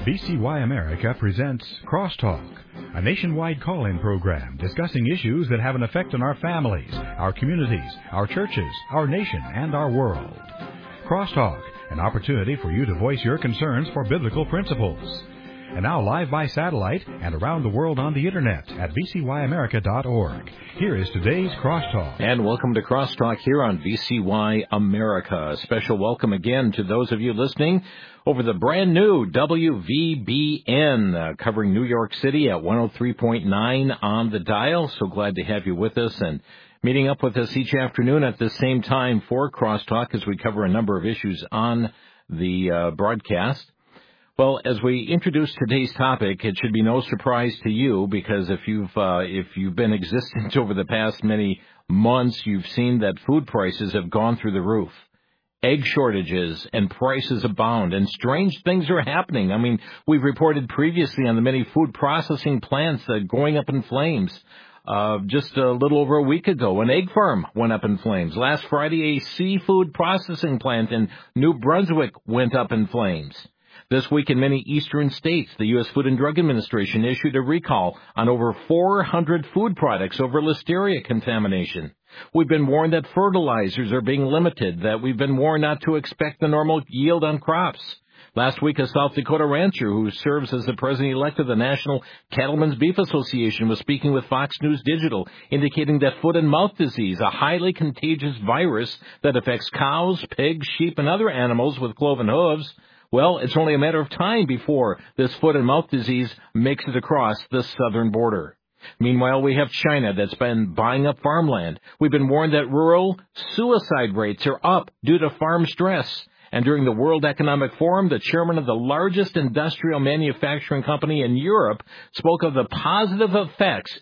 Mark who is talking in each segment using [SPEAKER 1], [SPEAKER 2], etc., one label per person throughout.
[SPEAKER 1] VCY America presents Crosstalk, a nationwide call-in program discussing issues that have an effect on our families, our communities, our churches, our nation, and our world. Crosstalk, an opportunity for you to voice your concerns for biblical principles. And now live by satellite and around the world on the internet at vcyamerica.org. Here is today's Crosstalk.
[SPEAKER 2] And welcome to Crosstalk here on VCY America. A special welcome again to those of you listening over the brand new WVBN, covering New York City at 103.9 on the dial. So glad to have you with us and meeting up with us each afternoon at the same time for Crosstalk as we cover a number of issues on the broadcast. Well, as we introduce today's topic, it should be no surprise to you because if you've been existent over the past many months, you've seen that food prices have gone through the roof. Egg shortages and prices abound, and strange things are happening. I mean, we've reported previously on the many food processing plants going up in flames. Just a little over a week ago, an egg farm went up in flames. Last Friday, a seafood processing plant in New Brunswick went up in flames. This week in many eastern states, the U.S. Food and Drug Administration issued a recall on over 400 food products over listeria contamination. We've been warned that fertilizers are being limited, that we've been warned not to expect the normal yield on crops. Last week, a South Dakota rancher who serves as the president-elect of the National Cattlemen's Beef Association was speaking with Fox News Digital, indicating that foot and mouth disease, a highly contagious virus that affects cows, pigs, sheep, and other animals with cloven hooves, well, it's only a matter of time before this foot and mouth disease makes it across the southern border. Meanwhile, we have China that's been buying up farmland. We've been warned that rural suicide rates are up due to farm stress. And during the World Economic Forum, the chairman of the largest industrial manufacturing company in Europe spoke of the positive effects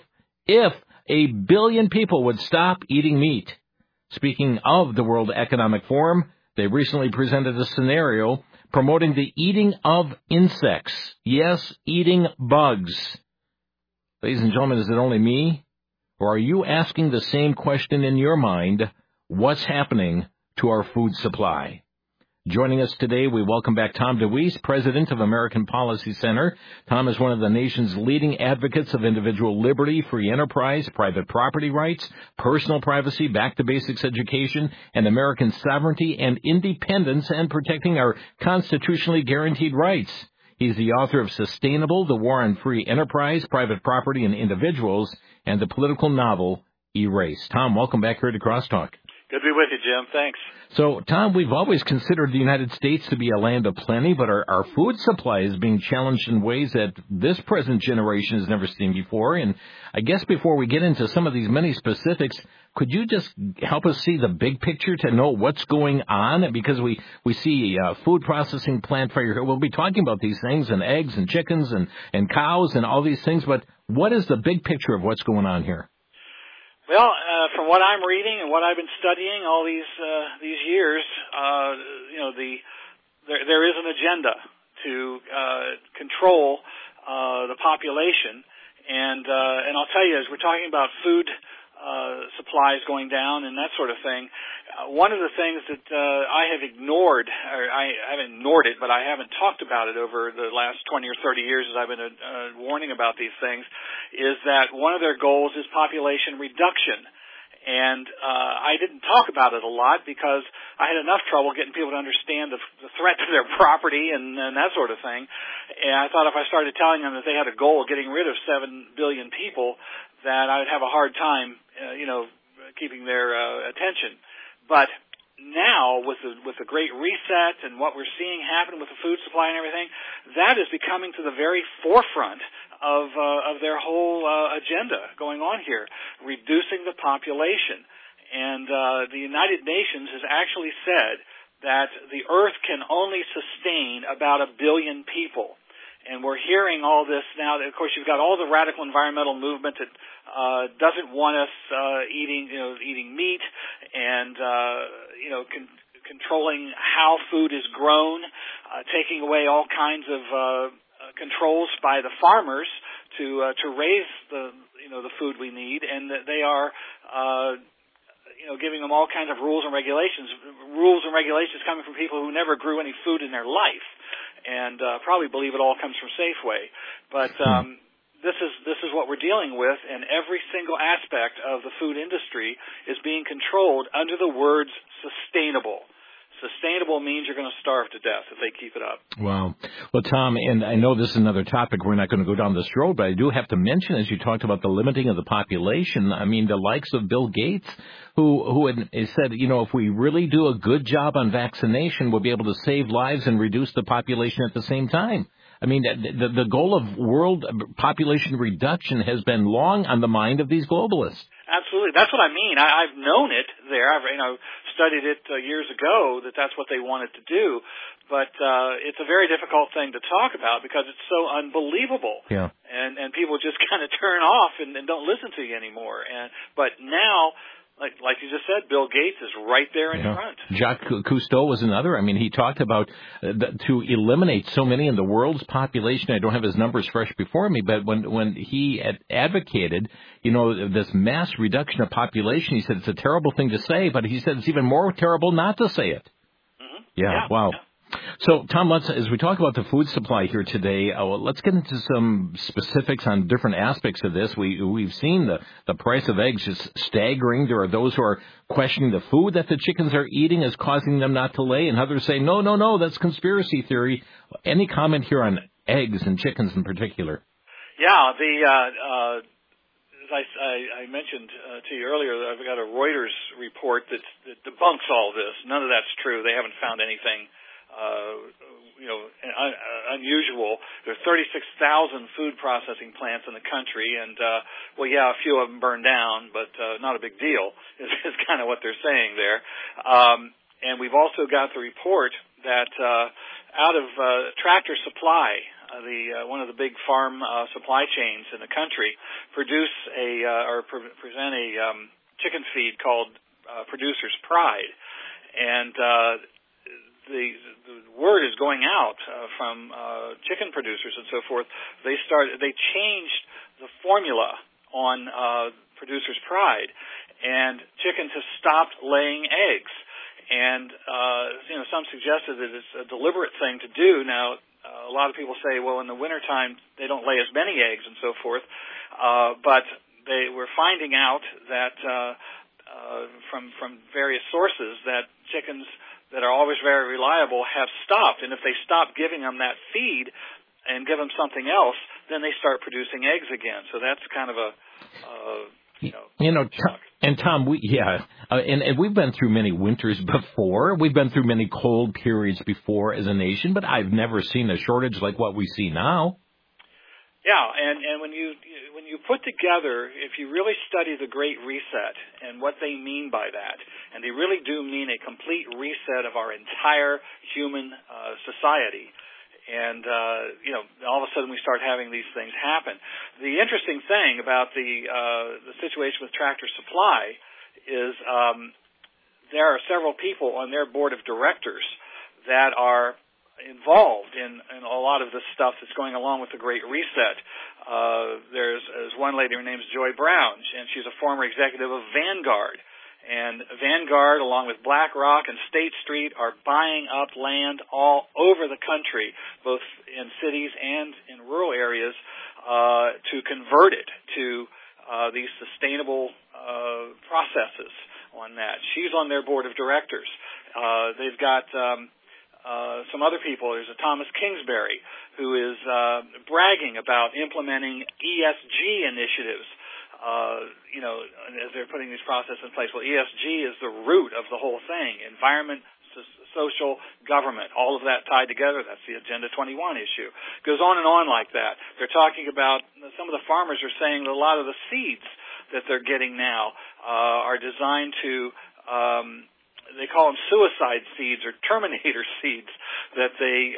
[SPEAKER 2] if a billion people would stop eating meat. Speaking of the World Economic Forum, they recently presented a scenario promoting the eating of insects. Yes, eating bugs. Ladies and gentlemen, is it only me? Or are you asking the same question in your mind? What's happening to our food supply? Joining us today, we welcome back Tom DeWeese, president of American Policy Center. Tom is one of the nation's leading advocates of individual liberty, free enterprise, private property rights, personal privacy, back-to-basics education, and American sovereignty and independence, and protecting our constitutionally guaranteed rights. He's the author of Sustainable, The War on Free Enterprise, Private Property, and Individuals, and the political novel, Erase. Tom, welcome back here to Crosstalk.
[SPEAKER 3] Good to be with you, Jim. Thanks.
[SPEAKER 2] So, Tom, we've always considered the United States to be a land of plenty, but our food supply is being challenged in ways that this present generation has never seen before. And I guess before we get into some of these many specifics, could you just help us see the big picture to know what's going on? Because we see food processing plant failure. We'll be talking about these things, and eggs and chickens and cows and all these things, but what is the big picture of what's going on here?
[SPEAKER 3] Well, from what I'm reading and what I've been studying all these years, there is an agenda to control the population, and I'll tell you, as we're talking about food supplies going down and that sort of thing, one of the things that I have ignored, or I haven't ignored it, but I haven't talked about it over the last 20 or 30 years as I've been warning about these things, is that one of their goals is population reduction. And I didn't talk about it a lot because I had enough trouble getting people to understand the threat to their property and that sort of thing. And I thought if I started telling them that they had a goal of getting rid of 7 billion people, that I would have a hard time, keeping their attention. But now, with the Great Reset and what we're seeing happen with the food supply and everything, that is becoming to the very forefront of their whole agenda going on here, reducing the population. And the United Nations has actually said that the Earth can only sustain about 1 billion people. And we're hearing all this now. Of course, you've got all the radical environmental movement that doesn't want us eating meat and controlling how food is grown, taking away all kinds of controls by the farmers to raise the food we need, and that they are giving them all kinds of rules and regulations coming from people who never grew any food in their life. and probably believe it all comes from Safeway. But this is what we're dealing with, and every single aspect of the food industry is being controlled under the words sustainable. Sustainable means you're going to starve to death if they keep it up.
[SPEAKER 2] Wow. Well, Tom, and I know this is another topic. We're not going to go down this road, but I do have to mention, as you talked about the limiting of the population, I mean, the likes of Bill Gates, who had said, if we really do a good job on vaccination, we'll be able to save lives and reduce the population at the same time. I mean, the goal of world population reduction has been long on the mind of these globalists.
[SPEAKER 3] Absolutely. That's what I mean. I've known it there. I've studied it years ago that's what they wanted to do. But it's a very difficult thing to talk about because it's so unbelievable. Yeah. And people just kind of turn off and don't listen to you anymore. But now, like you just said, Bill Gates is right there in front.
[SPEAKER 2] Jacques Cousteau was another. I mean, he talked about to eliminate so many in the world's population. I don't have his numbers fresh before me, but when he advocated, this mass reduction of population, he said it's a terrible thing to say, but he said it's even more terrible not to say it.
[SPEAKER 3] Mm-hmm.
[SPEAKER 2] Yeah, wow. Yeah. So, Tom, as we talk about the food supply here today, let's get into some specifics on different aspects of this. We've seen the price of eggs just staggering. There are those who are questioning the food that the chickens are eating is causing them not to lay, and others say, no, that's conspiracy theory. Any comment here on eggs and chickens in particular?
[SPEAKER 3] Yeah, as I mentioned to you earlier, I've got a Reuters report that debunks all this. None of that's true. They haven't found anything unusual. There are 36,000 food processing plants in the country, and a few of them burned down, but not a big deal is kind of what they're saying there. And we've also got the report that out of Tractor Supply, one of the big farm supply chains in the country, present a chicken feed called Producer's Pride, and the word is going out from chicken producers and so forth. They changed the formula on Producer's Pride, and chickens have stopped laying eggs. And some suggested that it's a deliberate thing to do. Now, a lot of people say, well, in the wintertime they don't lay as many eggs and so forth. But they were finding out that from various sources that chickens that are always very reliable have stopped. And if they stop giving them that feed and give them something else, then they start producing eggs again. So that's kind of
[SPEAKER 2] and Tom, and we've been through many winters before. We've been through many cold periods before as a nation, but I've never seen a shortage like what we see now.
[SPEAKER 3] Yeah, and when you put together, if you really study the Great Reset and what they mean by that, and they really do mean a complete reset of our entire human society, and all of a sudden we start having these things happen. The interesting thing about the situation with Tractor Supply is there are several people on their board of directors that are involved in a lot of the stuff that's going along with the Great Reset. There's one lady, her name's Joy Brown, and she's a former executive of Vanguard. And Vanguard, along with BlackRock and State Street, are buying up land all over the country, both in cities and in rural areas, to convert it to these sustainable processes on that. She's on their board of directors. They've got some other people. There's a Thomas Kingsbury who is bragging about implementing ESG initiatives. As they're putting these processes in place. Well, ESG is the root of the whole thing. Environment, social, government, all of that tied together. That's the Agenda 21 issue. Goes on and on like that. They're talking about, some of the farmers are saying that a lot of the seeds that they're getting now are designed to, they call them suicide seeds or terminator seeds, that they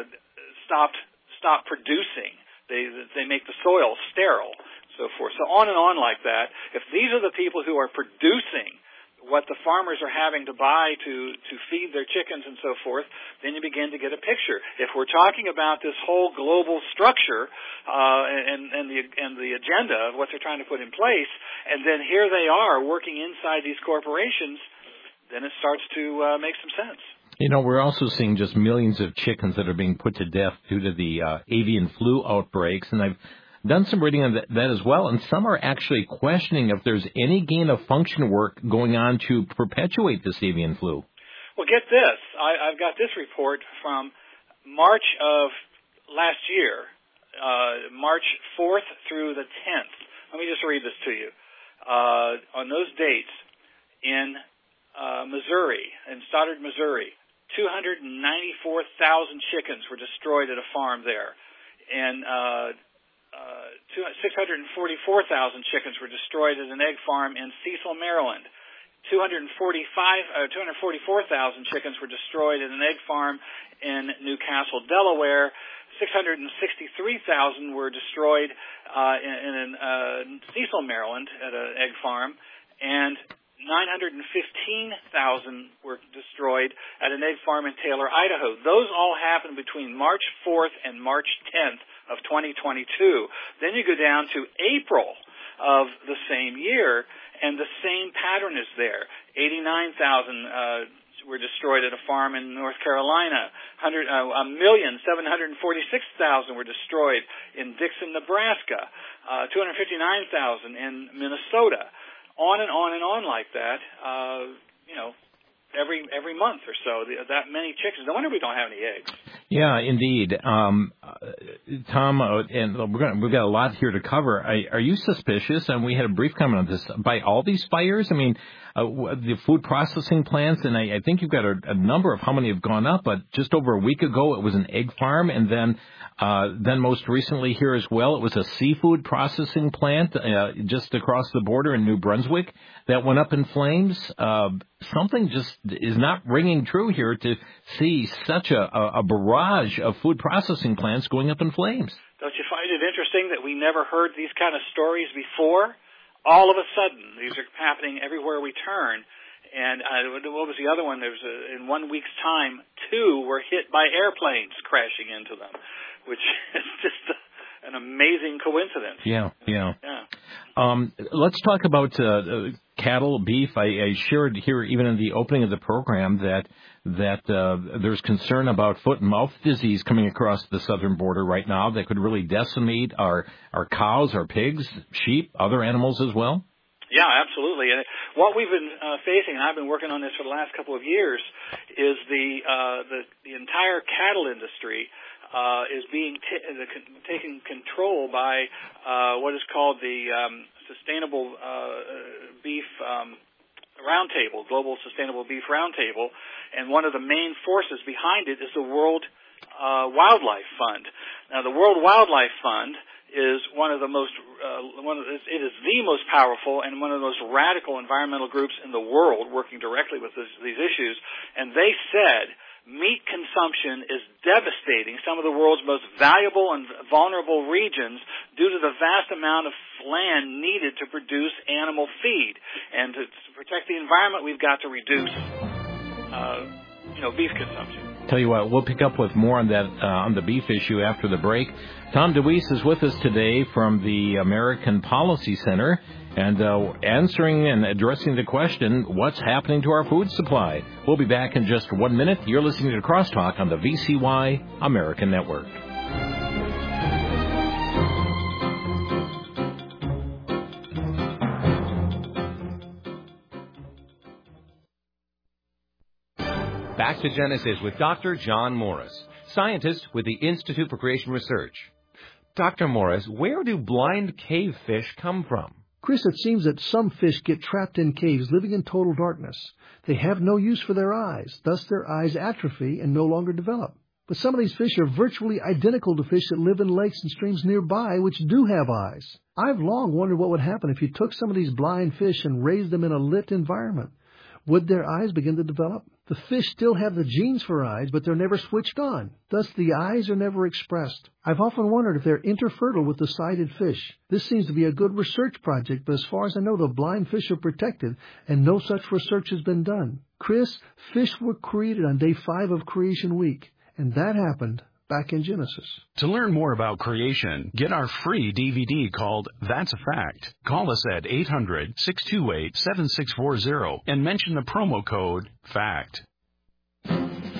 [SPEAKER 3] stop producing. They make the soil sterile. So forth. So on and on like that. If these are the people who are producing what the farmers are having to buy to feed their chickens and so forth, then you begin to get a picture. If we're talking about this whole global structure and the agenda of what they're trying to put in place, and then here they are working inside these corporations, then it starts to make some sense.
[SPEAKER 2] You know, we're also seeing just millions of chickens that are being put to death due to the avian flu outbreaks, and I've done some reading on that as well, and some are actually questioning if there's any gain-of-function work going on to perpetuate this avian flu.
[SPEAKER 3] Well, get this. I've got this report from March of last year, March 4th through the 10th. Let me just read this to you. On those dates, in Missouri, in Stoddard, Missouri, 294,000 chickens were destroyed at a farm there. And 644,000 chickens were destroyed at an egg farm in Cecil, Maryland. 244,000 chickens were destroyed at an egg farm in Newcastle, Delaware. 663,000 were destroyed in Cecil, Maryland, at an egg farm, and 915,000 were destroyed at an egg farm in Taylor, Idaho. Those all happened between March 4th and March 10th of 2022. Then you go down to April of the same year, and the same pattern is there. 89,000 were destroyed at a farm in North Carolina. 1,746,000 were destroyed in Dixon, Nebraska. 259,000 in Minnesota. On and on and on like that. Every month or so, that many chickens. No wonder we don't have any eggs.
[SPEAKER 2] Yeah, indeed. Tom, and we've got a lot here to cover. Are you suspicious, and we had a brief comment on this, by all these fires? I mean, the food processing plants, and I think you've got a number of how many have gone up, but just over a week ago it was an egg farm, and then most recently here as well, it was a seafood processing plant just across the border in New Brunswick that went up in flames. Something just is not ringing true here to see such a barrage of food processing plants going up in flames.
[SPEAKER 3] Don't you find it interesting that we never heard these kind of stories before? All of a sudden, these are happening everywhere we turn. And what was the other one? There was in 1 week's time, 2 were hit by airplanes crashing into them, which is just an amazing coincidence.
[SPEAKER 2] Yeah. Let's talk about cattle, beef. I shared here even in the opening of the program that there's concern about foot and mouth disease coming across the southern border right now that could really decimate our cows, our pigs, sheep, other animals as well.
[SPEAKER 3] Yeah, absolutely. And what we've been facing, and I've been working on this for the last couple of years, is the entire cattle industry is being taken control by what is called the Sustainable Beef Roundtable, Global Sustainable Beef Roundtable, and one of the main forces behind it is the World Wildlife Fund. Now, the World Wildlife Fund is it is the most powerful and one of the most radical environmental groups in the world working directly with these issues, and they said meat consumption is devastating some of the world's most valuable and vulnerable regions due to the vast amount of land needed to produce animal feed. And to protect the environment, we've got to reduce beef consumption.
[SPEAKER 2] Tell you what, we'll pick up with more on that on the beef issue after the break. Tom DeWeese is with us today from the American Policy Center and answering and addressing the question, what's happening to our food supply? We'll be back in just 1 minute. You're listening to Crosstalk on the VCY American Network.
[SPEAKER 4] Back to Genesis with Dr. John Morris, scientist with the Institute for Creation Research. Dr. Morris, where do blind cave fish come from?
[SPEAKER 5] Chris, it seems that some fish get trapped in caves, living in total darkness. They have no use for their eyes, thus their eyes atrophy and no longer develop. But some of these fish are virtually identical to fish that live in lakes and streams nearby, which do have eyes. I've long wondered what would happen if you took some of these blind fish and raised them in a lit environment. Would their eyes begin to develop? The fish still have the genes for eyes, but they're never switched on. Thus, the eyes are never expressed. I've often wondered if they're interfertile with the sighted fish. This seems to be a good research project, but as far as I know, the blind fish are protected, and no such research has been done. Chris, fish were created on day 5 of Creation Week, and that happened back in Genesis.
[SPEAKER 6] To learn more about creation, get our free DVD called That's a Fact. Call us at 800-628-7640 and mention the promo code FACT.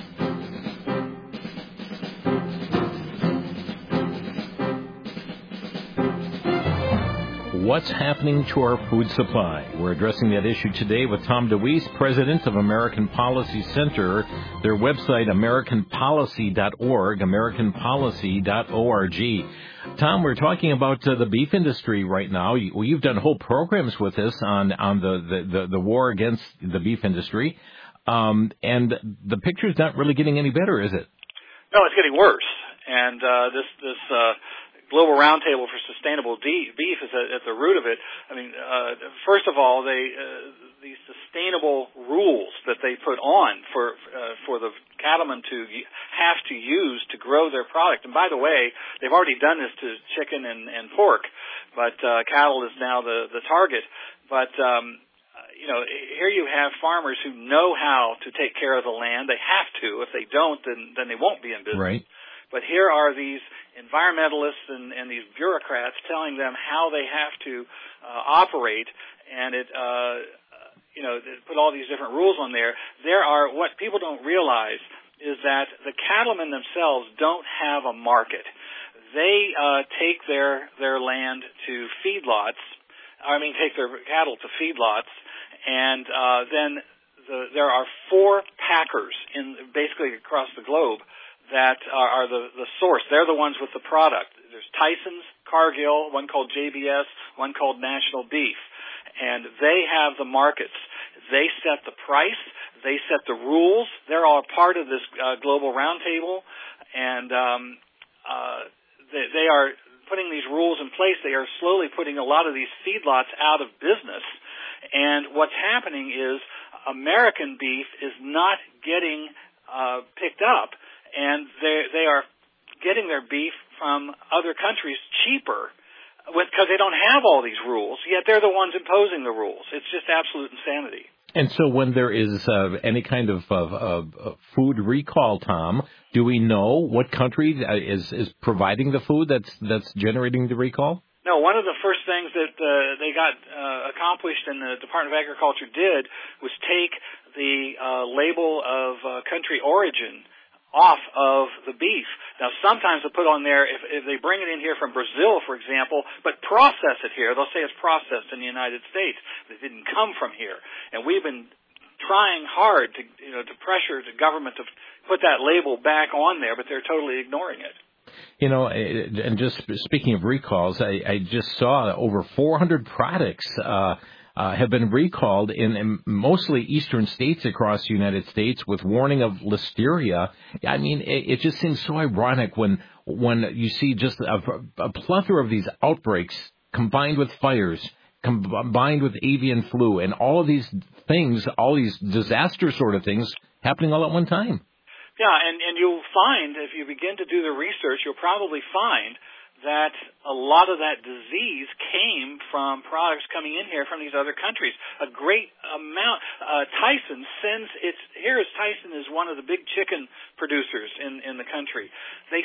[SPEAKER 2] What's happening to our food supply? We're addressing that issue today with Tom DeWeese, president of American Policy Center. Their website, AmericanPolicy.org, AmericanPolicy.org. Tom, we're talking about the beef industry right now. You've done whole programs with us on the war against the beef industry, and the picture's not really getting any better, is it?
[SPEAKER 3] No, it's getting worse. And this Global Roundtable for Sustainable Beef is at the root of it. I mean, first of all, these sustainable rules that they put on for the cattlemen to have to use to grow their product. And by the way, they've already done this to chicken and pork, but cattle is now the target. But here you have farmers who know how to take care of the land. They have to. If they don't, then they won't be in business.
[SPEAKER 2] Right.
[SPEAKER 3] But here are these environmentalists and these bureaucrats telling them how they have to operate, and they put all these different rules on there. What people don't realize is that the cattlemen themselves don't have a market. They take their land to feedlots. Take their cattle to feedlots, and then there are 4 packers basically across the globe that are the source. They're the ones with the product. There's Tyson's, Cargill, one called JBS, one called National Beef. And they have the markets. They set the price. They set the rules. They're all part of this Global Roundtable. And they are putting these rules in place. They are slowly putting a lot of these feedlots out of business. And what's happening is American beef is not getting picked up. And they are getting their beef from other countries cheaper because they don't have all these rules, yet they're the ones imposing the rules. It's just absolute insanity.
[SPEAKER 2] And so when there is any kind of food recall, Tom, do we know what country is providing the food that's generating the recall?
[SPEAKER 3] No, one of the first things that they got accomplished and the Department of Agriculture did was take the label of country origin off of the beef. Now, sometimes they'll put on there, if they bring it in here from Brazil, for example, but process it here, they'll say it's processed in the United States. It didn't come from here. And we've been trying hard to pressure the government to put that label back on there, but they're totally ignoring it.
[SPEAKER 2] And just speaking of recalls, I just saw over 400 products have been recalled in mostly eastern states across the United States with warning of listeria. I mean, it just seems so ironic when you see just a plethora of these outbreaks combined with fires, combined with avian flu, and all of these things, all these disaster sort of things happening all at one time.
[SPEAKER 3] Yeah, and you'll find, if you begin to do the research, you'll probably find that a lot of that disease came from products coming in here from these other countries. A great amount. Tyson Tyson is one of the big chicken producers in the country. They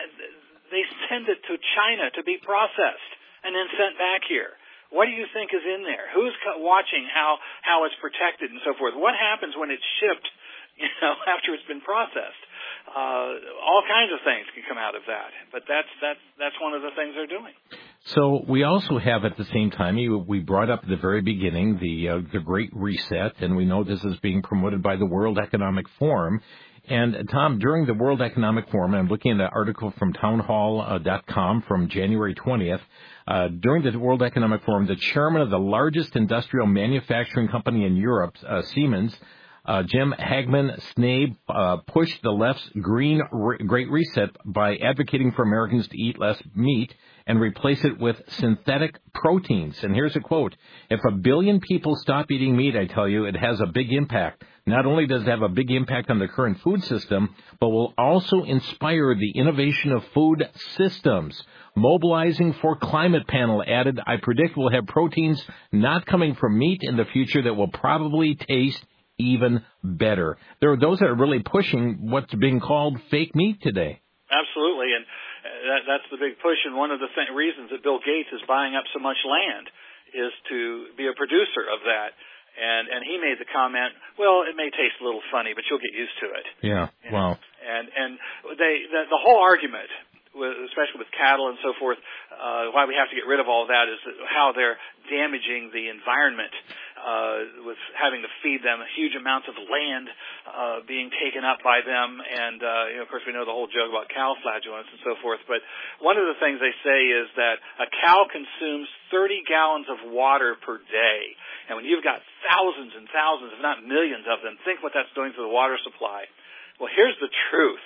[SPEAKER 3] send it to China to be processed and then sent back here. What do you think is in there? Who's watching how it's protected and so forth? What happens when it's shipped, after it's been processed? All kinds of things can come out of that, but that's one of the things they're doing.
[SPEAKER 2] So we also have at the same time, we brought up at the very beginning the Great Reset, and we know this is being promoted by the World Economic Forum. And Tom, during the World Economic Forum, and I'm looking at an article from townhall.com from January 20th, during the World Economic Forum, the chairman of the largest industrial manufacturing company in Europe, Siemens, Jim Hagman Snabe pushed the left's Great Reset by advocating for Americans to eat less meat and replace it with synthetic proteins. And here's a quote: "If 1 billion people stop eating meat, I tell you, it has a big impact. Not only does it have a big impact on the current food system, but will also inspire the innovation of food systems. Mobilizing for Climate panel added, I predict we'll have proteins not coming from meat in the future that will probably taste even better." There are those that are really pushing what's being called fake meat today.
[SPEAKER 3] Absolutely, and that's the big push. And one of the reasons that Bill Gates is buying up so much land is to be a producer of that. And he made the comment, well, it may taste a little funny, but you'll get used to it.
[SPEAKER 2] Yeah, wow.
[SPEAKER 3] And the whole argument especially with cattle and so forth, why we have to get rid of all that is how they're damaging the environment with having to feed them huge amounts of land being taken up by them. And, of course, we know the whole joke about cow flatulence and so forth. But one of the things they say is that a cow consumes 30 gallons of water per day. And when you've got thousands and thousands, if not millions of them, think what that's doing to the water supply. Well, here's the truth.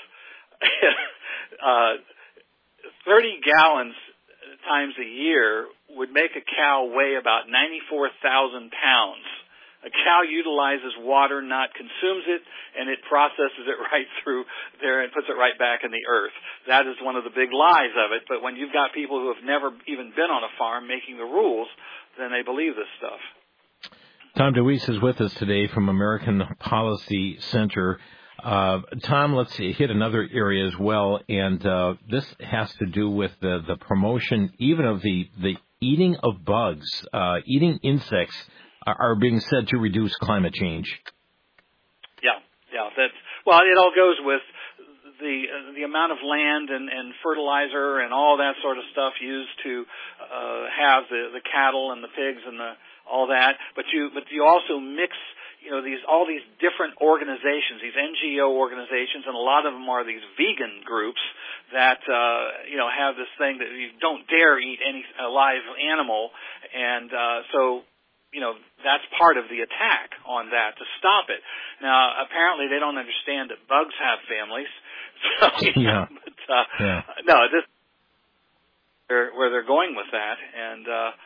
[SPEAKER 3] 30 gallons times a year would make a cow weigh about 94,000 pounds. A cow utilizes water, not consumes it, and it processes it right through there and puts it right back in the earth. That is one of the big lies of it, but when you've got people who have never even been on a farm making the rules, then they believe this stuff.
[SPEAKER 2] Tom DeWeese is with us today from American Policy Center. Tom, let's hit another area as well, and this has to do with the promotion even of the eating of bugs. Eating insects are being said to reduce climate change. Yeah,
[SPEAKER 3] it all goes with the amount of land and fertilizer and all that sort of stuff used to have the cattle and the pigs and all that. But you also mix all these different organizations, these NGO organizations, and a lot of them are these vegan groups that have this thing that you don't dare eat any live animal, and so that's part of the attack on that to stop it. Now, apparently, they don't understand that bugs have families. So, no, this where they're going with that, and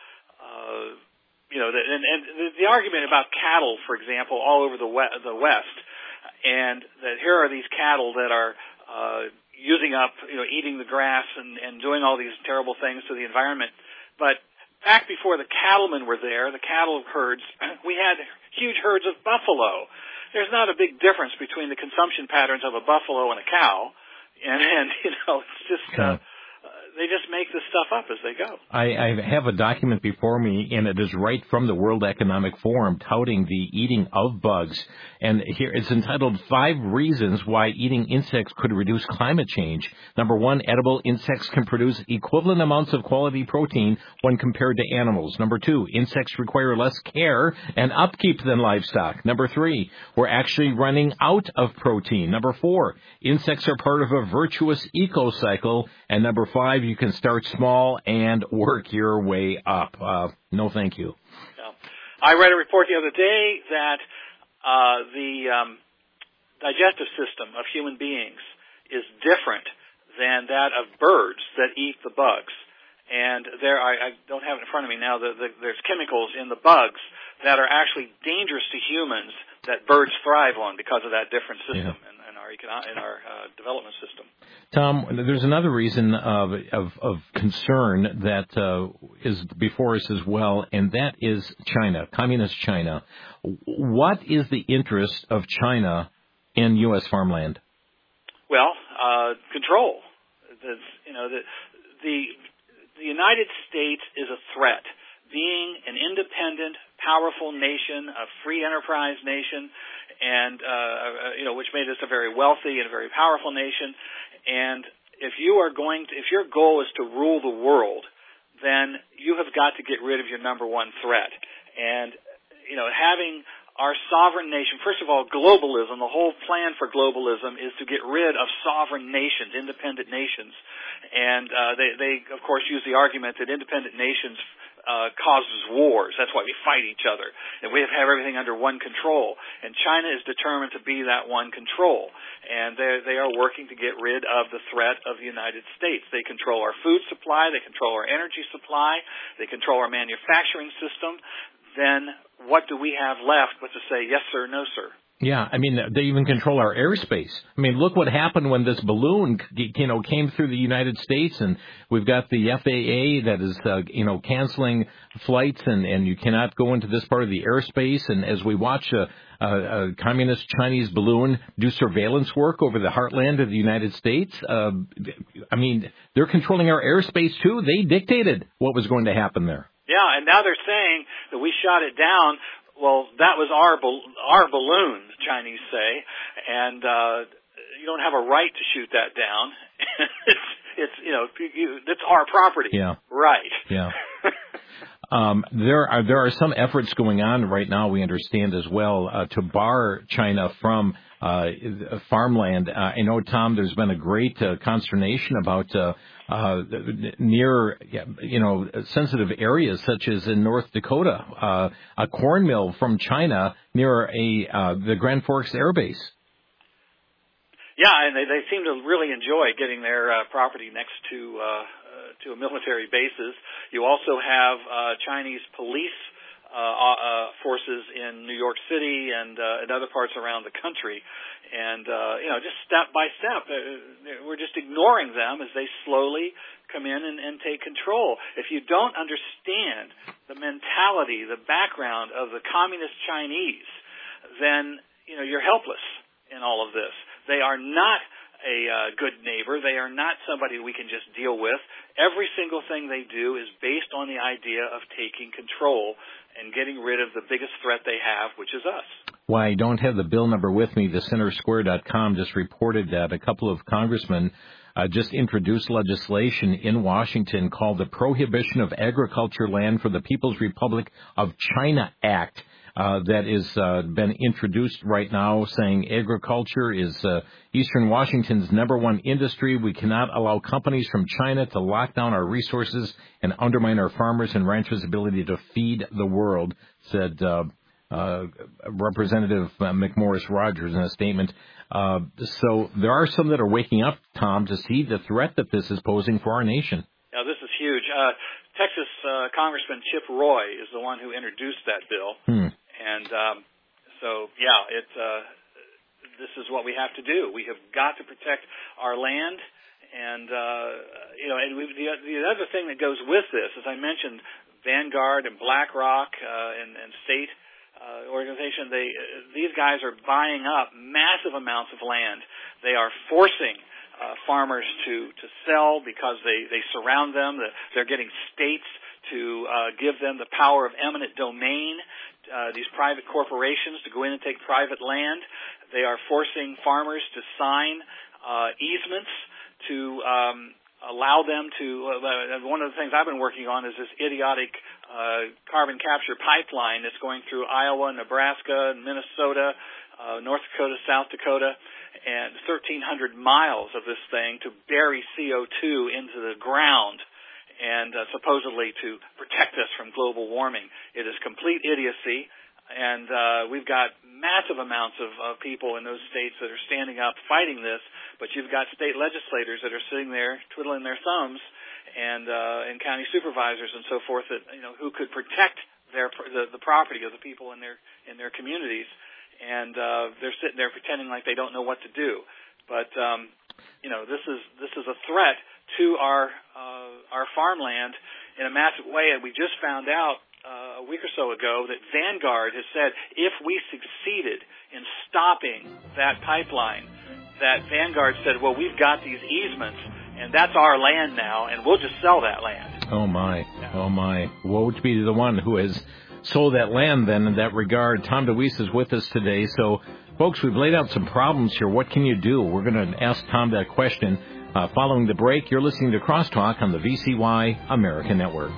[SPEAKER 3] the argument about cattle, for example, all over the West, and that here are these cattle that are using up, eating the grass and doing all these terrible things to the environment. But back before the cattlemen were there, the cattle herds, we had huge herds of buffalo. There's not a big difference between the consumption patterns of a buffalo and a cow, and it's just. They just make this stuff up as they go.
[SPEAKER 2] I have a document before me, and it is right from the World Economic Forum touting the eating of bugs. And here it's entitled 5 Reasons Why Eating Insects Could Reduce Climate Change. Number 1, edible insects can produce equivalent amounts of quality protein when compared to animals. Number 2, insects require less care and upkeep than livestock. Number 3, we're actually running out of protein. Number 4, insects are part of a virtuous eco-cycle. And number 5, you can start small and work your way up. No, thank you.
[SPEAKER 3] Yeah. I read a report the other day that the digestive system of human beings is different than that of birds that eat the bugs. And I don't have it in front of me now. There's chemicals in the bugs that are actually dangerous to humans that birds thrive on because of that different system in our development system.
[SPEAKER 2] Tom, there's another reason of concern that is before us as well, and that is China, communist China. What is the interest of China in U.S. farmland?
[SPEAKER 3] Well, control. The United States is a threat. Being an independent, powerful nation, a free enterprise nation, and which made us a very wealthy and a very powerful nation. And if your goal is to rule the world, then you have got to get rid of your number one threat. And having our sovereign nation, first of all, globalism, the whole plan for globalism is to get rid of sovereign nations, independent nations. And they of course use the argument that independent nations causes wars. That's why we fight each other. And we have everything under one control. And China is determined to be that one control. And they are working to get rid of the threat of the United States. They control our food supply. They control our energy supply. They control our manufacturing system. Then what do we have left but to say yes sir, no sir?
[SPEAKER 2] Yeah, I mean, they even control our airspace. I mean, look what happened when this balloon, came through the United States, and we've got the FAA that is, canceling flights, and you cannot go into this part of the airspace. And as we watch a communist Chinese balloon do surveillance work over the heartland of the United States, they're controlling our airspace too. They dictated what was going to happen there.
[SPEAKER 3] Yeah, and now they're saying that we shot it down. Well, that was our balloon, the Chinese say, and you don't have a right to shoot that down. that's our property.
[SPEAKER 2] Yeah.
[SPEAKER 3] Right.
[SPEAKER 2] Yeah. There are some efforts going on right now, we understand as well, to bar China from farmland. I know, Tom, there's been a great consternation about near, sensitive areas such as in North Dakota, a corn mill from China near the Grand Forks Air Base.
[SPEAKER 3] Yeah, and they seem to really enjoy getting their property next to military bases. You also have Chinese police forces in New York City and in other parts around the country. And, just step by step, we're just ignoring them as they slowly come in and take control. If you don't understand the mentality, the background of the communist Chinese, then, you're helpless in all of this. They are not a good neighbor. They are not somebody we can just deal with. Every single thing they do is based on the idea of taking control and getting rid of the biggest threat they have, which is us.
[SPEAKER 2] Well, I don't have the bill number with me. The CenterSquare.com just reported that a couple of congressmen just introduced legislation in Washington called the Prohibition of Agriculture Land for the People's Republic of China Act. That is been introduced right now, saying agriculture is Eastern Washington's number one industry. We cannot allow companies from China to lock down our resources and undermine our farmers and ranchers' ability to feed the world, said Representative McMorris Rogers in a statement. So there are some that are waking up, Tom, to see the threat that this is posing for our nation.
[SPEAKER 3] Yeah, this is huge. Texas Congressman Chip Roy is the one who introduced that bill. And this is what we have to do. We have got to protect our land. And, the other thing that goes with this, as I mentioned, Vanguard and BlackRock and state organization, these guys are buying up massive amounts of land. They are forcing farmers to sell because they surround them. They're getting states to give them the power of eminent domain, these private corporations to go in and take private land. They are forcing farmers to sign easements to allow them to one of the things I've been working on is this idiotic carbon capture pipeline that's going through Iowa, Nebraska, Minnesota, North Dakota, South Dakota, and 1,300 miles of this thing to bury CO2 into the ground and supposedly to protect us from global warming. It is complete idiocy, and we've got massive amounts of people in those states that are standing up fighting this, but you've got state legislators that are sitting there twiddling their thumbs and county supervisors and so forth that who could protect the property of the people in their communities, and they're sitting there pretending like they don't know what to do. But this is a threat to our farmland in a massive way, and we just found out a week or so ago that Vanguard has said if we succeeded in stopping that pipeline, that Vanguard said, well, we've got these easements, and that's our land now, and we'll just sell that land.
[SPEAKER 2] Oh, my. Oh, my. Woe to be the one who has sold that land, then, in that regard. Tom DeWeese is with us today. So, folks, we've laid out some problems here. What can you do? We're going to ask Tom that question. Following the break, you're listening to Crosstalk on the VCY American Network.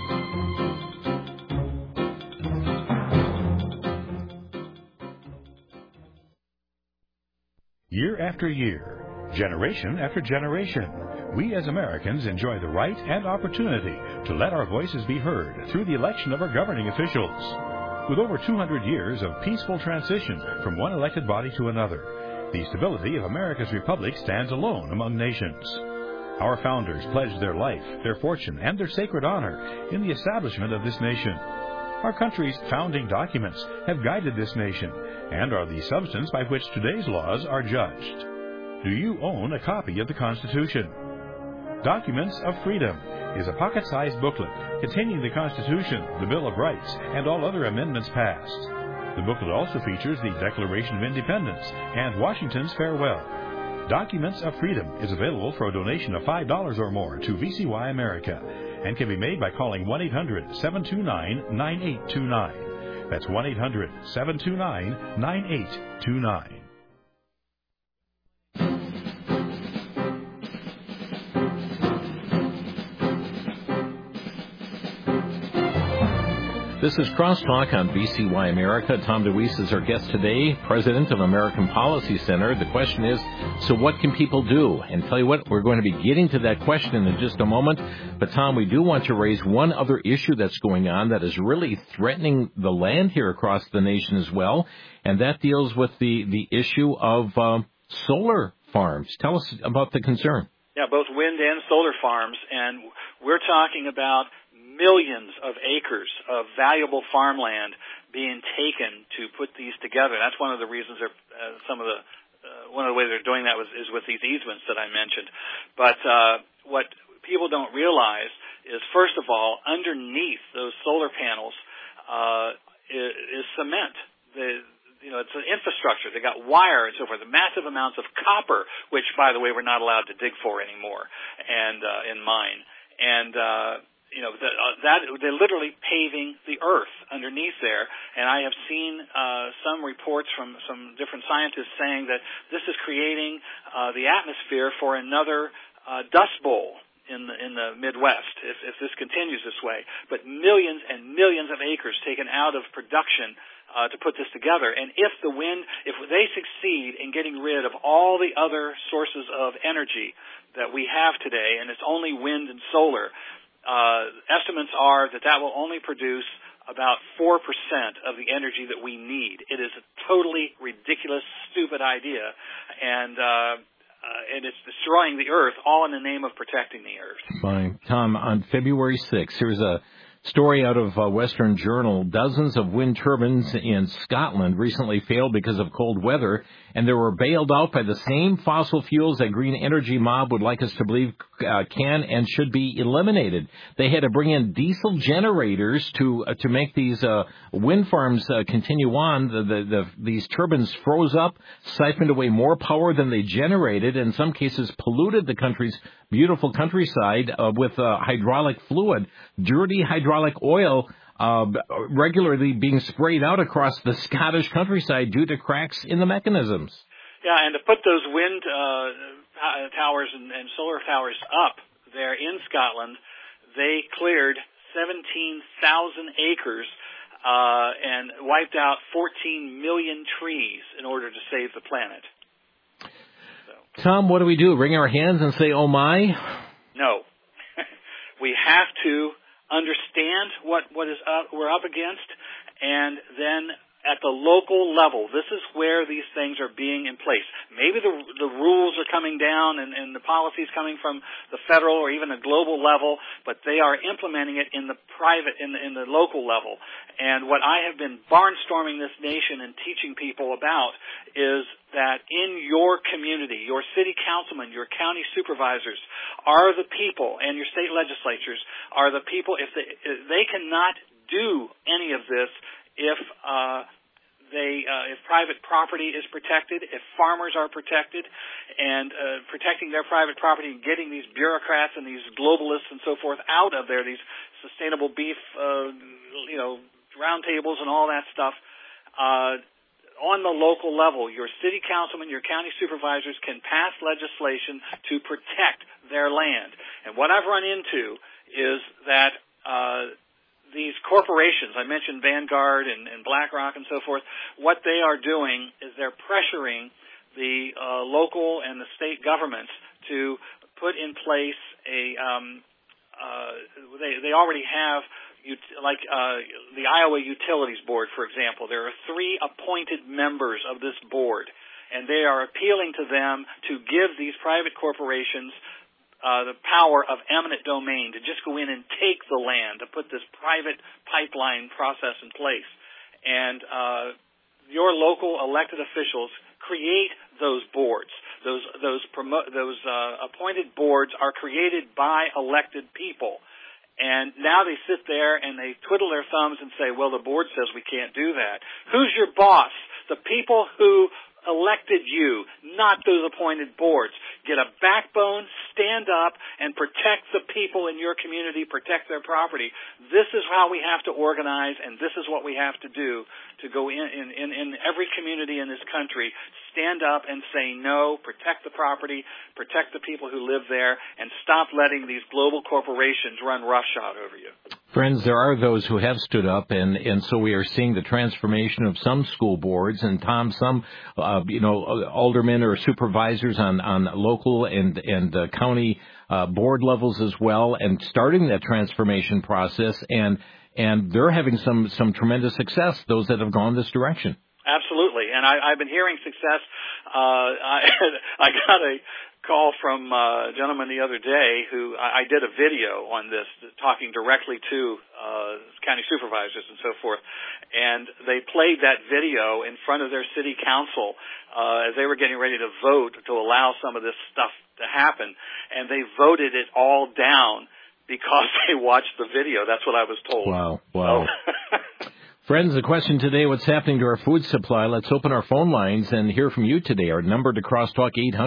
[SPEAKER 1] Year after year, generation after generation, we as Americans enjoy the right and opportunity to let our voices be heard through the election of our governing officials. With over 200 years of peaceful transition from one elected body to another, the stability of America's republic stands alone among nations. Our founders pledged their life, their fortune, and their sacred honor in the establishment of this nation. Our country's founding documents have guided this nation and are the substance by which today's laws are judged. Do you own a copy of the Constitution? Documents of Freedom is a pocket-sized booklet containing the Constitution, the Bill of Rights, and all other amendments passed. The booklet also features the Declaration of Independence and Washington's Farewell. Documents of Freedom is available for a donation of $5 or more to VCY America and can be made by calling 1-800-729-9829. That's 1-800-729-9829.
[SPEAKER 2] This is Crosstalk on VCY America. Tom DeWeese is our guest today, president of American Policy Center. The question is, so what can people do? And tell you what, we're going to be getting to that question in just a moment. But Tom, we do want to raise one other issue that's going on that is really threatening the land here across the nation as well, and that deals with the issue of solar farms. Tell us about the concern.
[SPEAKER 3] Yeah, both wind and solar farms, and we're talking about millions of acres of valuable farmland being taken to put these together. That's one of the reasons one of the ways they're doing that is with these easements that I mentioned. But what people don't realize is, first of all, underneath those solar panels is cement. It's an infrastructure. They got wire and so forth. Massive amounts of copper, which, by the way, we're not allowed to dig for anymore, and in mine. And they're literally paving the earth underneath there. And I have seen some reports from some different scientists saying that this is creating the atmosphere for another Dust Bowl in the Midwest if this continues this way. But millions and millions of acres taken out of production to put this together. And if they succeed in getting rid of all the other sources of energy that we have today, and it's only wind and solar, estimates are that will only produce about 4% of the energy that we need. It is a totally ridiculous, stupid idea, and it's destroying the earth, all in the name of protecting the earth.
[SPEAKER 2] Fine. Tom, on February 6th, here's a story out of Western Journal. Dozens of wind turbines in Scotland recently failed because of cold weather, and they were bailed out by the same fossil fuels that green energy mob would like us to believe can and should be eliminated. They had to bring in diesel generators to make these wind farms continue on. These turbines froze up, siphoned away more power than they generated, in some cases polluted the country's beautiful countryside with hydraulic fluid, dirty hydraulic oil regularly being sprayed out across the Scottish countryside due to cracks in the mechanisms.
[SPEAKER 3] Yeah, and to put those wind towers and solar towers up there in Scotland, they cleared 17,000 acres and wiped out 14 million trees in order to save the planet.
[SPEAKER 2] Tom, what do we do? Wring our hands and say, oh my?
[SPEAKER 3] No. We have to understand what we're up against, and then at the local level, this is where these things are being in place. Maybe the rules are coming down and the policies coming from the federal or even the global level, but they are implementing it in the private, in the local level. And what I have been barnstorming this nation and teaching people about is that in your community, your city councilmen, your county supervisors are the people, and your state legislatures are the people. If they cannot do any of this if private property is protected, if farmers are protected, and protecting their private property and getting these bureaucrats and these globalists and so forth out of there, these sustainable beef, roundtables and all that stuff. On the local level, your city councilmen, your county supervisors can pass legislation to protect their land. And what I've run into is that these corporations, I mentioned Vanguard and BlackRock and so forth, what they are doing is they're pressuring the local and the state governments to put in place they already have, the Iowa Utilities Board, for example. There are 3 appointed members of this board, and they are appealing to them to give these private corporations the power of eminent domain, to just go in and take the land, to put this private pipeline process in place. And your local elected officials create those boards. Those appointed boards are created by elected people. And now they sit there and they twiddle their thumbs and say, well, the board says we can't do that. Who's your boss? The people who elected you, not those appointed boards. Get a backbone, stand up, and protect the people in your community, protect their property. This is how we have to organize, and this is what we have to do to go in every community in this country, stand up and say no, protect the property, protect the people who live there, and stop letting these global corporations run roughshod over you.
[SPEAKER 2] Friends, there are those who have stood up, and so we are seeing the transformation of some school boards, and Tom, some aldermen or supervisors on local and county board levels as well, and starting that transformation process, and they're having some tremendous success, those that have gone this direction.
[SPEAKER 3] Absolutely, and I've been hearing success. I got a call from a gentleman the other day who I did a video on this, talking directly to county supervisors and so forth, and they played that video in front of their city council as they were getting ready to vote to allow some of this stuff to happen, and they voted it all down because they watched the video. That's what I was told.
[SPEAKER 2] Wow. Friends, the question today, what's happening to our food supply? Let's open our phone lines and hear from you today. Our number to Crosstalk,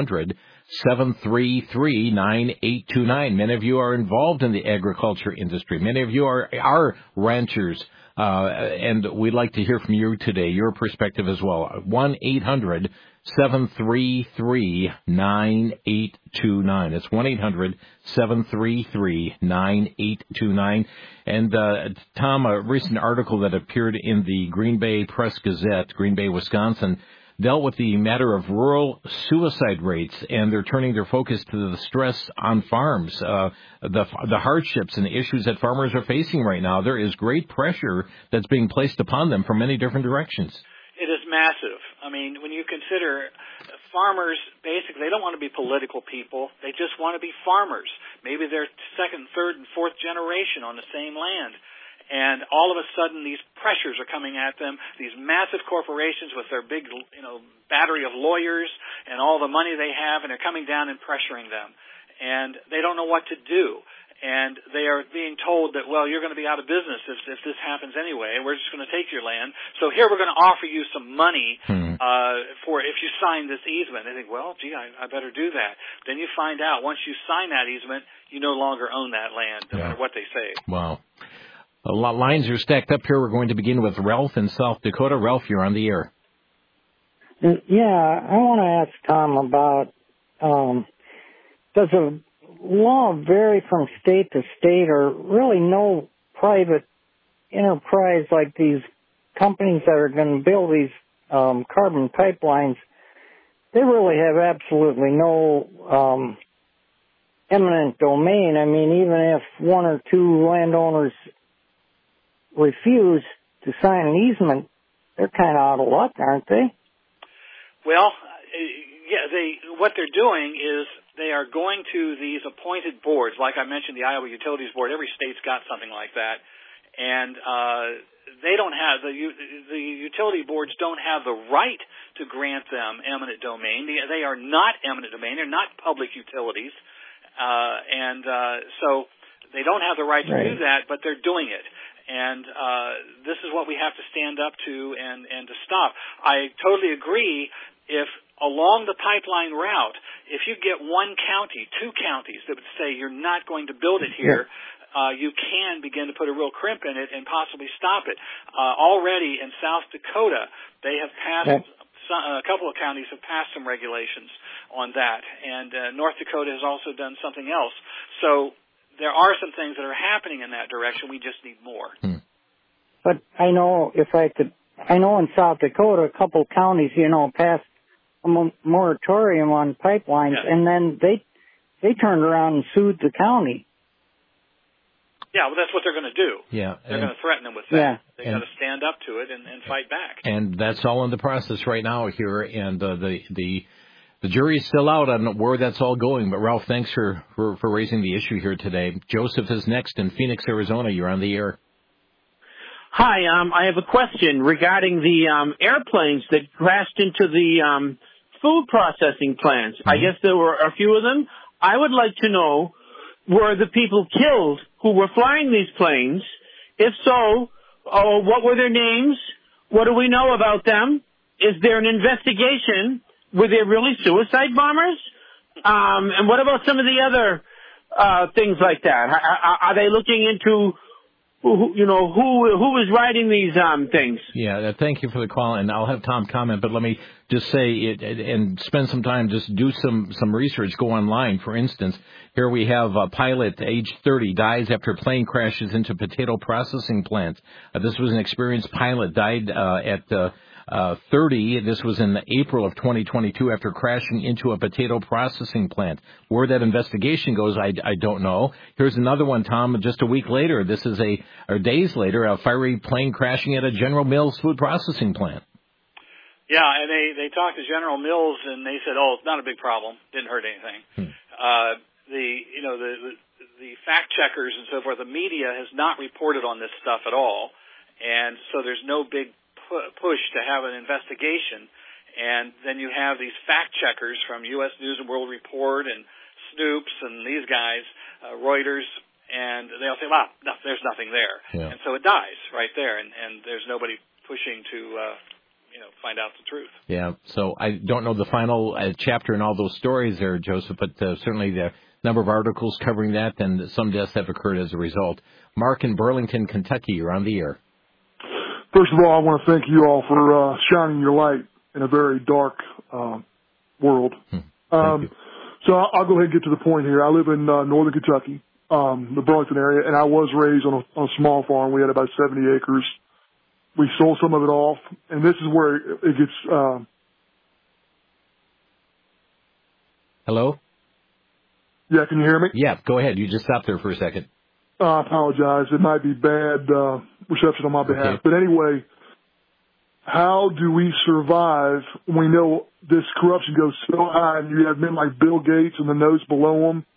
[SPEAKER 2] 800-733-9829. Many of you are involved in the agriculture industry. Many of you are ranchers, and we'd like to hear from you today, your perspective as well. 1-800-733-9829. It's 1-800-733-9829. And, Tom, a recent article that appeared in the Green Bay Press-Gazette, Green Bay, Wisconsin, dealt with the matter of rural suicide rates, and they're turning their focus to the stress on farms, the hardships and the issues that farmers are facing right now. There is great pressure that's being placed upon them from many different directions.
[SPEAKER 3] It is massive. I mean, when you consider farmers, basically, they don't want to be political people. They just want to be farmers. Maybe they're second, third, and fourth generation on the same land. And all of a sudden, these pressures are coming at them, these massive corporations with their big, battery of lawyers and all the money they have, and they're coming down and pressuring them. And they don't know what to do. And they are being told that, well, you're going to be out of business if this happens anyway, and we're just going to take your land. So here we're going to offer you some money for if you sign this easement. They think, well, gee, I better do that. Then you find out once you sign that easement, you no longer own that land, no matter what they say.
[SPEAKER 2] Wow. A lot lines are stacked up here. We're going to begin with Ralph in South Dakota. Ralph, you're on the air.
[SPEAKER 7] Yeah, I want to ask Tom about, does a law vary from state to state, or really no private enterprise like these companies that are going to build these carbon pipelines, they really have absolutely no eminent domain. I mean, even if one or two landowners refuse to sign an easement, they're kind of out of luck, aren't they?
[SPEAKER 3] Well, yeah, what they're doing is they are going to these appointed boards, like I mentioned, the Iowa Utilities Board. Every state's got something like that, and they don't have the utility boards don't have the right to grant them eminent domain. They are not eminent domain. They're not public utilities, and so they don't have the right to do that, but they're doing it. And this is what we have to stand up to and to stop. I totally agree. If along the pipeline route, if you get one county, two counties that would say you're not going to build it here, you can begin to put a real crimp in it and possibly stop it. Already in South Dakota, they have passed, a couple of counties have passed some regulations on that. And North Dakota has also done something else. So there are some things that are happening in that direction. We just need more.
[SPEAKER 7] But I know in South Dakota, a couple of counties, passed a moratorium on pipelines, and then they turned around and sued the county.
[SPEAKER 3] Yeah, well, that's what they're going to do.
[SPEAKER 2] Yeah,
[SPEAKER 3] they're going to threaten them with that. Yeah. They got to stand up to it and fight back.
[SPEAKER 2] And that's all in the process right now here, and the jury's still out on where that's all going. But Ralph, thanks for raising the issue here today. Joseph is next in Phoenix, Arizona. You're on the air.
[SPEAKER 8] Hi, I have a question regarding the airplanes that crashed into the food processing plants. I guess there were a few of them. I would like to know, were the people killed who were flying these planes? If so, what were their names? What do we know about them? Is there an investigation? Were they really suicide bombers? And what about some of the other things like that? Are they looking into who is writing these things?
[SPEAKER 2] Yeah, thank you for the call, and I'll have Tom comment, but let me just say it and spend some time, just do some research, go online. For instance, here we have a pilot, age 30, dies after plane crashes into potato processing plant. This was an experienced pilot, died at 30. This was in April of 2022 after crashing into a potato processing plant. Where that investigation goes, I don't know. Here's another one, Tom, just a week later. This is days later, a fiery plane crashing at a General Mills food processing plant.
[SPEAKER 3] Yeah, and they talked to General Mills and they said, "Oh, it's not a big problem. Didn't hurt anything." The fact checkers and so forth, the media has not reported on this stuff at all, and so there's no big push to have an investigation. And then you have these fact checkers from U.S. News and World Report and Snoops and these guys, Reuters, and they'll say, "Wow, no, there's nothing there," and so it dies right there, and there's nobody pushing to find out the truth.
[SPEAKER 2] Yeah, so I don't know the final chapter in all those stories there, Joseph, but certainly the number of articles covering that, and some deaths have occurred as a result. Mark in Burlington, Kentucky, you're on the air.
[SPEAKER 9] First of all, I want to thank you all for shining your light in a very dark world.
[SPEAKER 2] Thank you.
[SPEAKER 9] So I'll go ahead and get to the point here. I live in northern Kentucky, the Burlington area, and I was raised on a small farm. We had about 70 acres. We sold some of it off, and this is where it gets...
[SPEAKER 2] Hello?
[SPEAKER 9] Yeah, can you hear me?
[SPEAKER 2] Yeah, go ahead. You just stopped there for a second.
[SPEAKER 9] I apologize. It might be bad reception on my behalf.
[SPEAKER 2] Okay.
[SPEAKER 9] But anyway, how do we survive when we know this corruption goes so high and you have men like Bill Gates and the nose below him,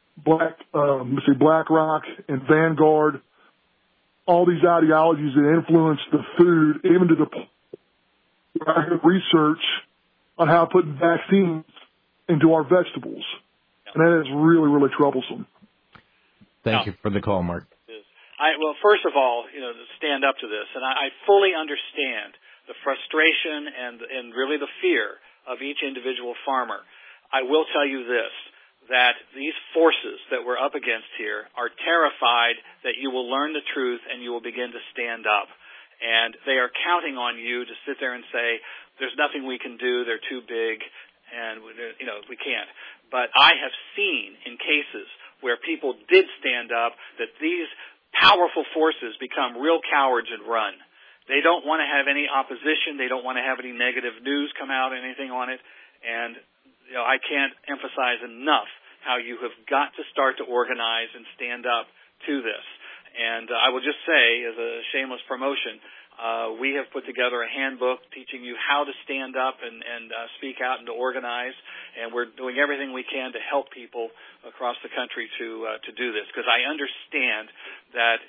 [SPEAKER 9] BlackRock and Vanguard, all these ideologies that influence the food, even to the point where I have research on how putting vaccines into our vegetables. And that is really, really troublesome.
[SPEAKER 2] Thank you for the call, Mark.
[SPEAKER 3] Well, first of all, to stand up to this, and I fully understand the frustration and really the fear of each individual farmer. I will tell you this, that these forces that we're up against here are terrified that you will learn the truth and you will begin to stand up. And they are counting on you to sit there and say, "There's nothing we can do, they're too big, and we can't." But I have seen in cases where people did stand up, that these powerful forces become real cowards and run. They don't want to have any opposition. They don't want to have any negative news come out, anything on it. And I can't emphasize enough how you have got to start to organize and stand up to this. And I will just say, as a shameless promotion, we have put together a handbook teaching you how to stand up and speak out and to organize, and we're doing everything we can to help people across the country to do this, because I understand that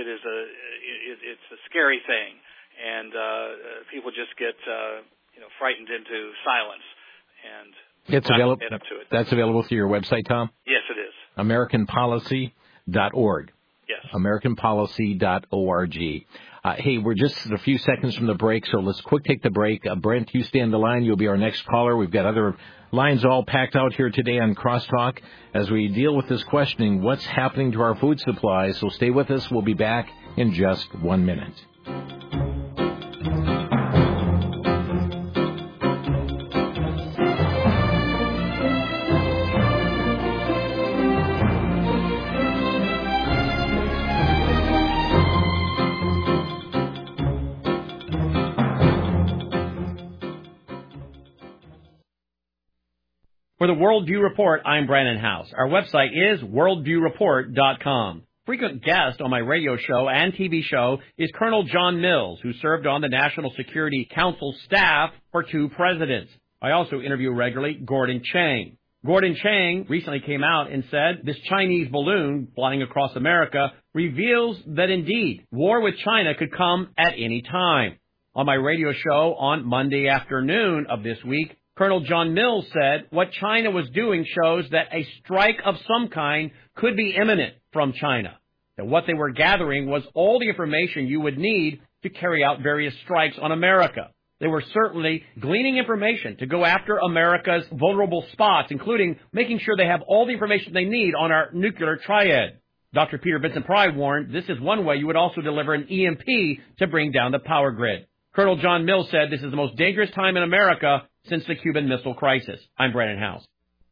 [SPEAKER 3] it's a scary thing, and people just get frightened into silence, and
[SPEAKER 2] it's available. Up to it. That's available through your website, Tom?
[SPEAKER 3] Yes, it is.
[SPEAKER 2] AmericanPolicy.org.
[SPEAKER 3] Yes.
[SPEAKER 2] AmericanPolicy.org. Hey, we're just a few seconds from the break, so let's quick take the break. Brent, you stay on the line. You'll be our next caller. We've got other lines all packed out here today on Crosstalk as we deal with this questioning, what's happening to our food supply. So stay with us. We'll be back in just 1 minute.
[SPEAKER 10] For the Worldview Report, I'm Brandon House. Our website is worldviewreport.com. Frequent guest on my radio show and TV show is Colonel John Mills, who served on the National Security Council staff for 2 presidents. I also interview regularly Gordon Chang. Gordon Chang recently came out and said this Chinese balloon flying across America reveals that indeed war with China could come at any time. On my radio show on Monday afternoon of this week, Colonel John Mills said what China was doing shows that a strike of some kind could be imminent from China. That what they were gathering was all the information you would need to carry out various strikes on America. They were certainly gleaning information to go after America's vulnerable spots, including making sure they have all the information they need on our nuclear triad. Dr. Peter Vincent-Pry warned this is one way you would also deliver an EMP to bring down the power grid. Colonel John Mills said this is the most dangerous time in America since the Cuban Missile Crisis. I'm Brandon House.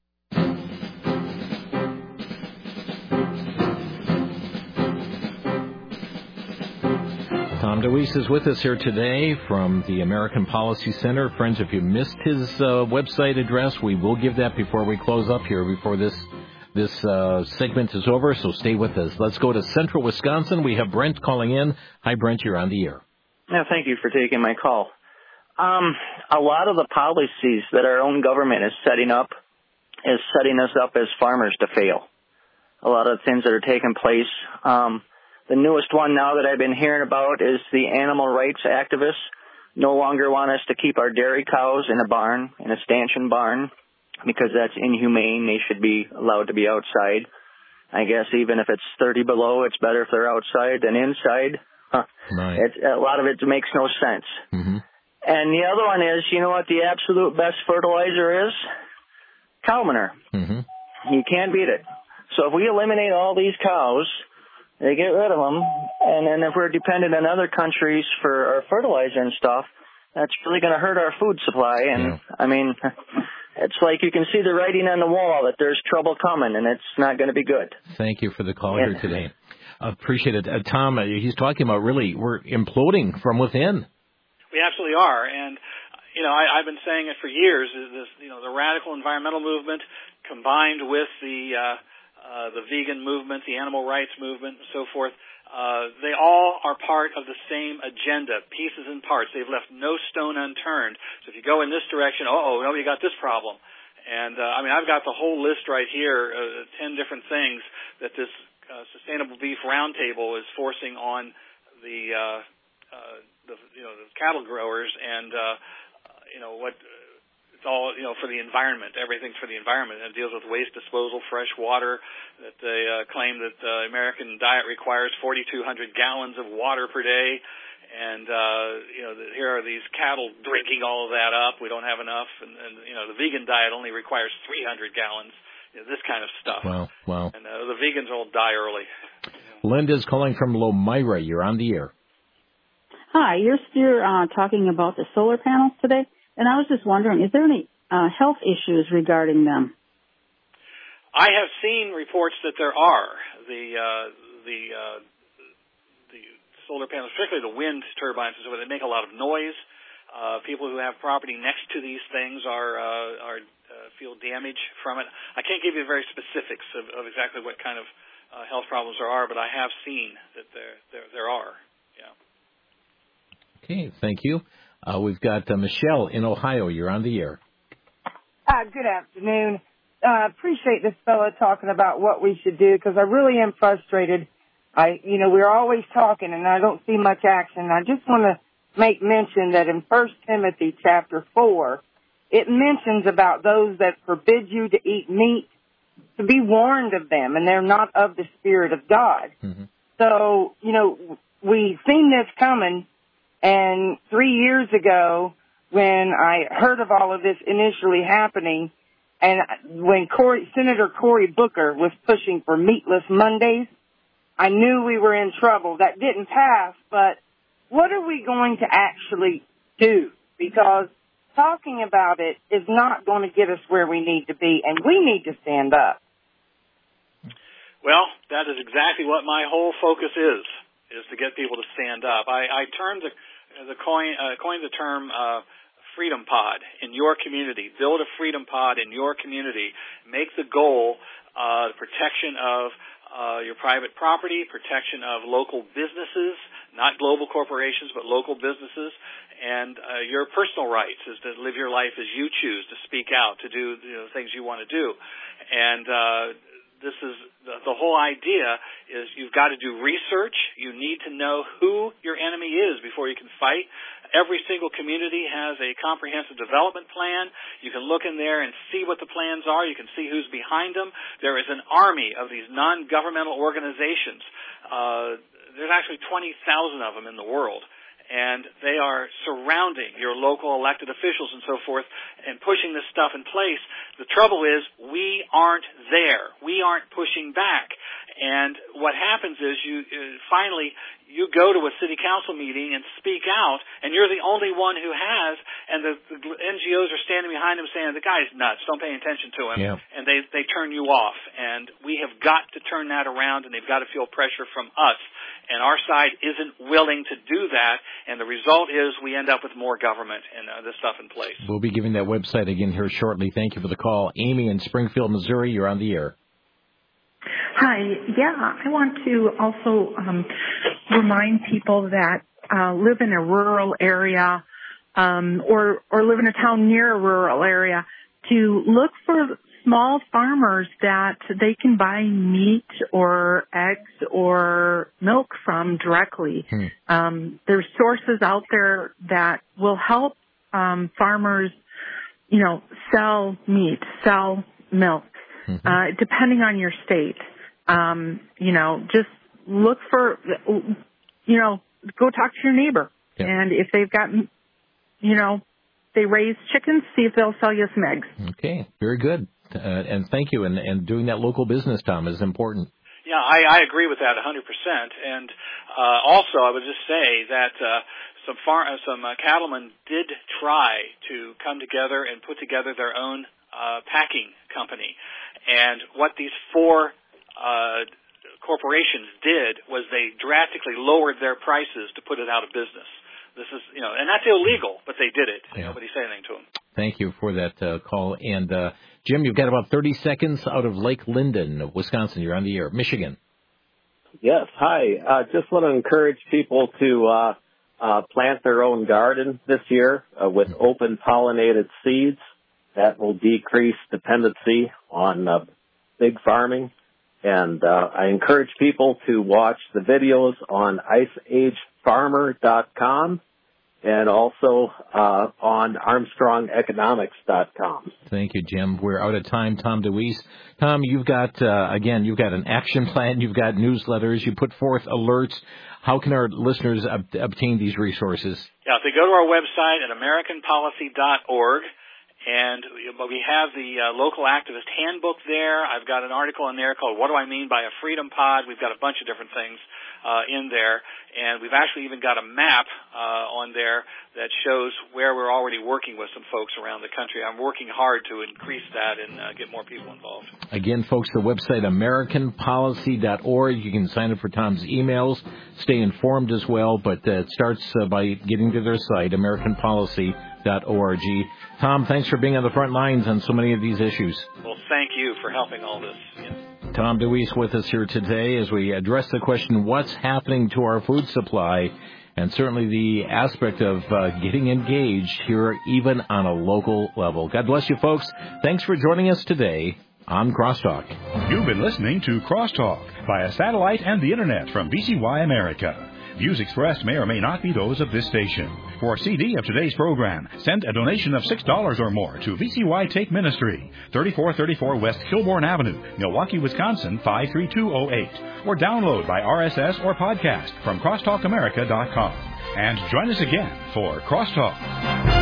[SPEAKER 2] Tom DeWeese is with us here today from the American Policy Center. Friends, if you missed his website address, we will give that before we close up here, before this segment is over, so stay with us. Let's go to central Wisconsin. We have Brent calling in. Hi, Brent, you're on the air.
[SPEAKER 11] Yeah, thank you for taking my call. A lot of the policies that our own government is setting us up as farmers to fail. A lot of things that are taking place. The newest one now that I've been hearing about is the animal rights activists no longer want us to keep our dairy cows in a barn, in a stanchion barn, because that's inhumane. They should be allowed to be outside. I guess even if it's 30 below, it's better if they're outside than inside.
[SPEAKER 2] Right.
[SPEAKER 11] A lot of it makes no sense.
[SPEAKER 2] Mm-hmm.
[SPEAKER 11] And the other one is, you know what the absolute best fertilizer is? Cow manure.
[SPEAKER 2] Mm-hmm.
[SPEAKER 11] You can't beat it. So if we eliminate all these cows, they get rid of them, and then if we're dependent on other countries for our fertilizer and stuff, that's really going to hurt our food supply. And, I mean, it's like you can see the writing on the wall that there's trouble coming, and it's not going to be good.
[SPEAKER 2] Thank you for the call here today. Appreciate it. Tom, he's talking about really we're imploding from within.
[SPEAKER 3] We absolutely are. And, you know, I've been saying it for years, is this, you know, the radical environmental movement combined with the vegan movement, the animal rights movement, and so forth, they all are part of the same agenda, pieces and parts. They've left no stone unturned. So if you go in this direction, no, you got this problem. And, I mean, I've got the whole list right here, 10 different things that this Sustainable Beef Roundtable is forcing on the cattle growers and, it's all, for the environment. Everything's for the environment. And it deals with waste disposal, fresh water, that they claim that the American diet requires 4,200 gallons of water per day. And, here are these cattle drinking all of that up. We don't have enough. And the vegan diet only requires 300 gallons. This kind of stuff.
[SPEAKER 2] Wow.
[SPEAKER 3] And the vegans all die early.
[SPEAKER 2] Linda's calling from Lomira. You're on the air.
[SPEAKER 12] Hi, you're still talking about the solar panels today. And I was just wondering, is there any health issues regarding them?
[SPEAKER 3] I have seen reports that there are. The solar panels, particularly the wind turbines, where they make a lot of noise. People who have property next to these things are feel damage from it. I can't give you very specifics of exactly what kind of health problems there are, but I have seen that there are. Yeah.
[SPEAKER 2] Okay, thank you. We've got Michelle in Ohio. You're on the air.
[SPEAKER 13] Good afternoon. Appreciate this fellow talking about what we should do, because I really am frustrated. We're always talking and I don't see much action. I just want to make mention that in 1 Timothy chapter 4, it mentions about those that forbid you to eat meat, to be warned of them, and they're not of the Spirit of God.
[SPEAKER 2] Mm-hmm.
[SPEAKER 13] So, we've seen this coming. And 3 years ago, when I heard of all of this initially happening, and when Senator Cory Booker was pushing for meatless Mondays, I knew we were in trouble. That didn't pass, but what are we going to actually do? Because talking about it is not going to get us where we need to be, and we need to stand up.
[SPEAKER 3] Well, that is exactly what my whole focus is to get people to stand up. I coined the term Freedom Pod in your community. Build a Freedom Pod in your community. Make the goal the protection of your private property, protection of local businesses, not global corporations, but local businesses, and your personal rights is to live your life as you choose, to speak out, to do things you want to do. And this is the whole idea is you've got to do research. You need to know who your enemy is before you can fight. Every single community has a comprehensive development plan. You can look in there and see what the plans are. You can see who's behind them. There is an army of these non-governmental organizations. There's actually 20,000 of them in the world. And they are surrounding your local elected officials and so forth and pushing this stuff in place. The trouble is we aren't there. We aren't pushing back. And what happens is you finally go to a city council meeting and speak out, and you're the only one who has, and the NGOs are standing behind him saying, the guy's nuts, don't pay attention to him, and they turn you off. And we have got to turn that around, and they've got to feel pressure from us. And our side isn't willing to do that, and the result is we end up with more government and this stuff in place.
[SPEAKER 2] We'll be giving that website again here shortly. Thank you for the call. Amy in Springfield, Missouri, you're on the air.
[SPEAKER 14] Hi. Yeah, I want to also remind people that live in a rural area or live in a town near a rural area to look for small farmers that they can buy meat or eggs or milk from directly. There's sources out there that will help farmers, sell meat, sell milk, depending on your state. Just look for, go talk to your neighbor. Yep. And if they've got, they raise chickens, see if they'll sell you some eggs.
[SPEAKER 2] Okay, very good. And thank you. And doing that local business, Tom, is important.
[SPEAKER 3] Yeah, I agree with that 100%. And also, I would just say that some cattlemen did try to come together and put together their own packing company. And what these four corporations did was they drastically lowered their prices to put it out of business. This is, and that's illegal, but they did it. Yeah. Nobody said anything to them.
[SPEAKER 2] Thank you for that call. And Jim, you've got about 30 seconds out of Lake Linden, Wisconsin. You're on the air. Michigan.
[SPEAKER 15] Yes. Hi. Just want to encourage people to plant their own garden this year with open pollinated seeds. That will decrease dependency on big farming. And I encourage people to watch the videos on iceagefarmer.com and also on armstrongeconomics.com.
[SPEAKER 2] Thank you, Jim. We're out of time. Tom DeWeese. Tom, you've got, you've got an action plan. You've got newsletters. You put forth alerts. How can our listeners obtain these resources?
[SPEAKER 3] Yeah, if they go to our website at americanpolicy.org, and we have the local activist handbook there. I've got an article in there called What Do I Mean by a Freedom Pod? We've got a bunch of different things in there. And we've actually even got a map on there that shows where we're already working with some folks around the country. I'm working hard to increase that and get more people involved.
[SPEAKER 2] Again, folks, the website, americanpolicy.org. You can sign up for Tom's emails, stay informed as well, but it starts by getting to their site, americanpolicy.org. Tom, thanks for being on the front lines on so many of these issues.
[SPEAKER 3] Well, thank you for helping all this. Yeah.
[SPEAKER 2] Tom DeWeese with us here today as we address the question, what's happening to our food supply, and certainly the aspect of getting engaged here even on a local level. God bless you, folks. Thanks for joining us today on Crosstalk.
[SPEAKER 1] You've been listening to Crosstalk via satellite and the Internet from BCY America. Views expressed may or may not be those of this station. For a CD of today's program, send a donation of $6 or more to VCY Take Ministry, 3434 West Kilbourne Avenue, Milwaukee, Wisconsin, 53208. Or download by RSS or podcast from crosstalkamerica.com. And join us again for Crosstalk.